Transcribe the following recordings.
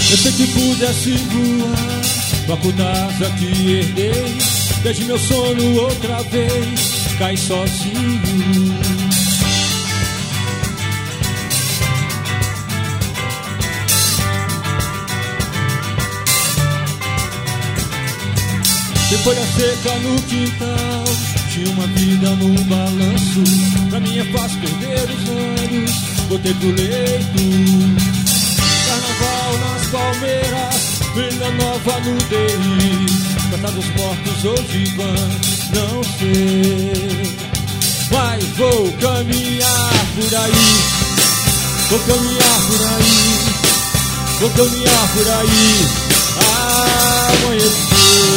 Eu sei que pudesse voar com a coragem que herdei, desde meu sono outra vez cai sozinho. Tem folha seca no quintal, tinha uma vida num balanço. Pra mim é fácil perder os olhos, voltei pro leito. Carnaval nas palmeiras, Vila Nova no DI, Praça dos Mortos ou Divã, não sei. Mas vou caminhar por aí, vou caminhar por aí, vou caminhar por aí. Amanheceu.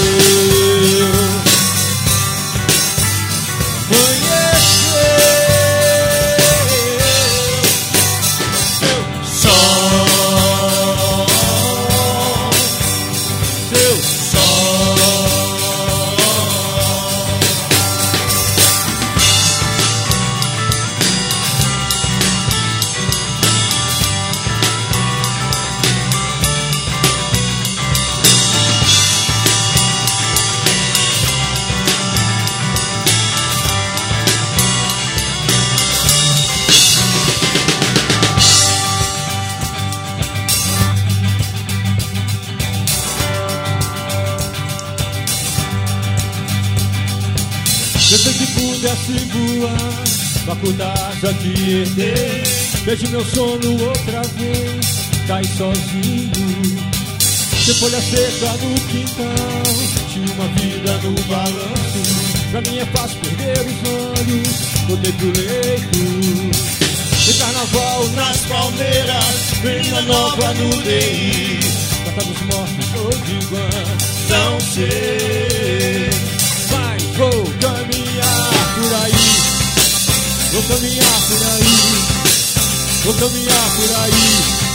Pensei que pudesse voar com a coragem que herdei, desde meu sono outra vez cai sozinho. Tem folha seca no quintal, tinha uma vida no balanço. Pra mim é fácil perder os olhos, voltei pro leito. Tem carnaval nas palmeiras, Vila Nova no DI, Praça dos Mortos ou Divã, não sei. Mas vou caminhar por aí, vou caminhar por aí, vou caminhar por aí.